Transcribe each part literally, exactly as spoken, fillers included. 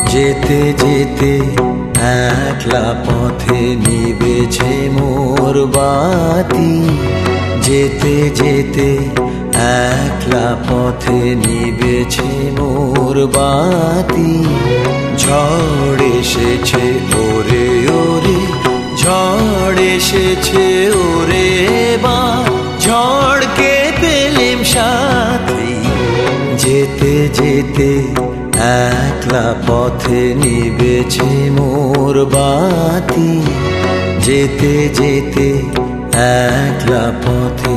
যেতে যেতে একলা পথে নিবেছে মোর বাতি, যেতে যেতে একলা পথে নিবেছে মোর বাতি। ঝড় এসেছে ওরে ওরে, ঝড় এসেছে ওরে বা, ঝড়কে পেলেম সাথী। যেতে যেতে একলা পথে নিবেছে মোর বাতি, যেতে যেতে একলা পথে।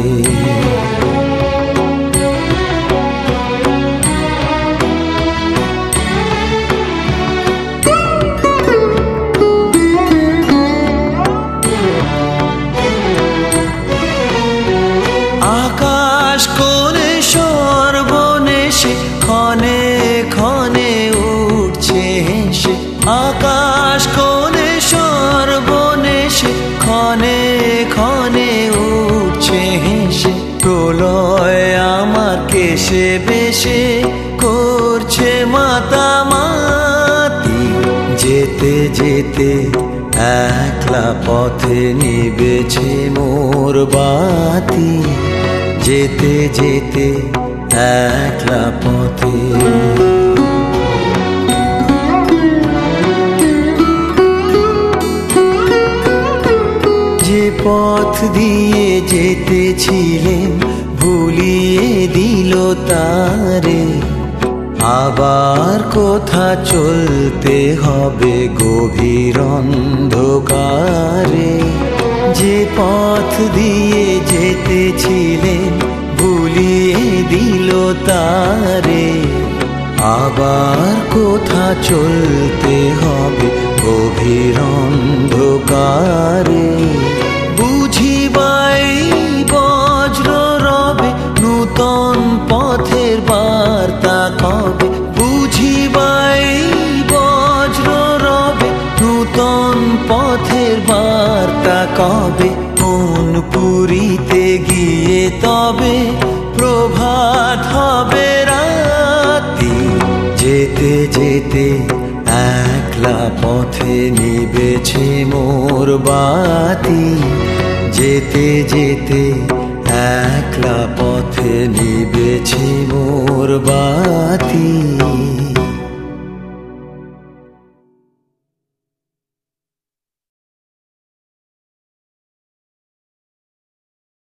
আকাশ কোণে সর্বনেশে ক্ষণে ক্ষণে উঠছে হেসে, আকাশ কোণে সর্বনেশে ক্ষণে ক্ষণে উঠছে হেসে। প্রলয় আমার কেশে বেশে করছে মাতামাতি। যেতে যেতে একলা পথে নিবেছে মোর বাতি, যেতে যেতে একলা পথে। যে পথ দিয়ে যেতেছিলেন ভুলিয়ে দিল তারে, আবার কোথা চলতে হবে গভীর অন্ধকারে। যে পথ দিয়ে যেতেছিলেন ভুলিয়ে দিল তারে, আবার কোথা চলতে হবে গভীর অন্ধকারে। বুঝিবাই বজ্র রবে নূতন পথের বার্তা কবে, বুঝিবাই বজ্র রবে নূতন পথের বার্তা কবে। কোন পুরীতে গিয়ে তবে প্রভাত হবে রাতি। যেতে যেতে একলা পথে নিবেছে মোর বাতি, যেতে যেতে একলা পথে নিবেছে মোর বাতি।